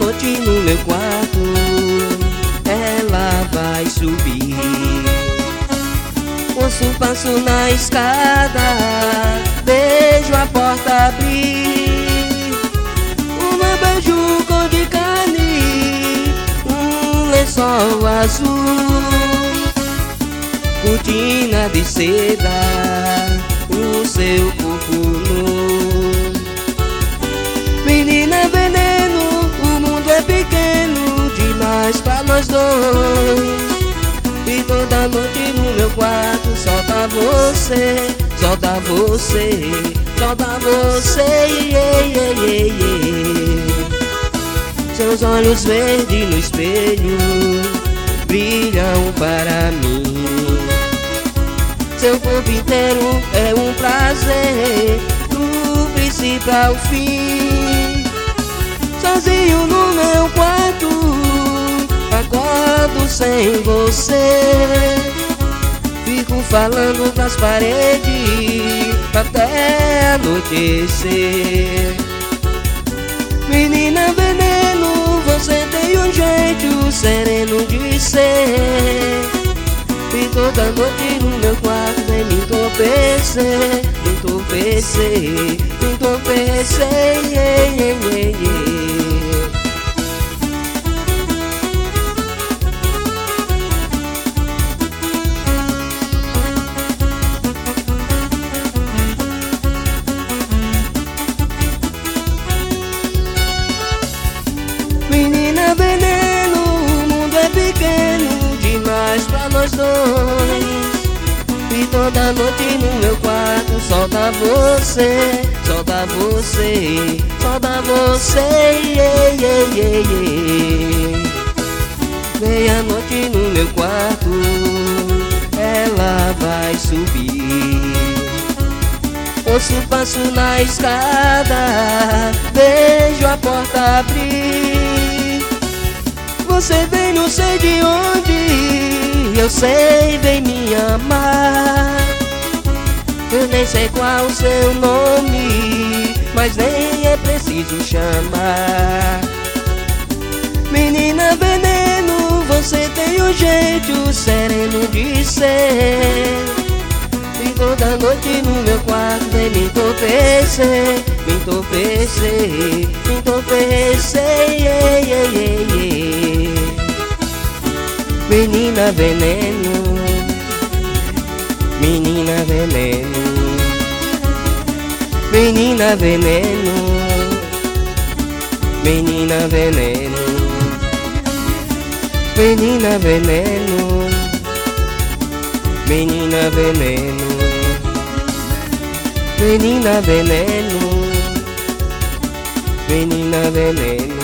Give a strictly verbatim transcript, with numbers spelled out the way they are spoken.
noite no meu quarto ela vai subir. Ouço um passo na escada, vejo a porta abrir. Um beijo cor de carne, um lençol azul, cortina de seda, o seu corpo nu. Menina veneno, o mundo é pequeno demais pra nós dois. E toda noite no meu quarto só tá você, só tá você, só tá você, yeah, yeah, yeah, yeah. Seus olhos verdes no espelho brilham para mim. Seu corpo inteiro é um prazer, do princípio ao fim. Sozinho no meu quarto, acordo sem você. Fico falando pras paredes até anoitecer. Menina veneno, você tem um jeito sereno de ser. E toda noite no meu quarto vem me entorpecer, me entorpecer, me entorpecer, yeah, yeah, yeah, yeah. Menina veneno, o mundo é pequeno demais pra nós dois. E toda noite no meu quarto só dá você, só dá você, só dá você, yeah, yeah, yeah, yeah. Meia-noite no meu quarto ela vai subir. Ouço um passo na escada, vejo a porta abrir. Você vem não sei de onde, eu sei, vem me amar. Eu nem sei qual o seu nome, mas nem é preciso chamar. Menina veneno, você tem um jeito sereno de ser. E toda noite no meu quarto vem me entorpecer, me entorpecer, me entorpecer, yeah, yeah, yeah, yeah. Menina veneno, menina veneno, menina veneno, menina veneno, menina veneno, menina veneno, menina veneno, menina veneno.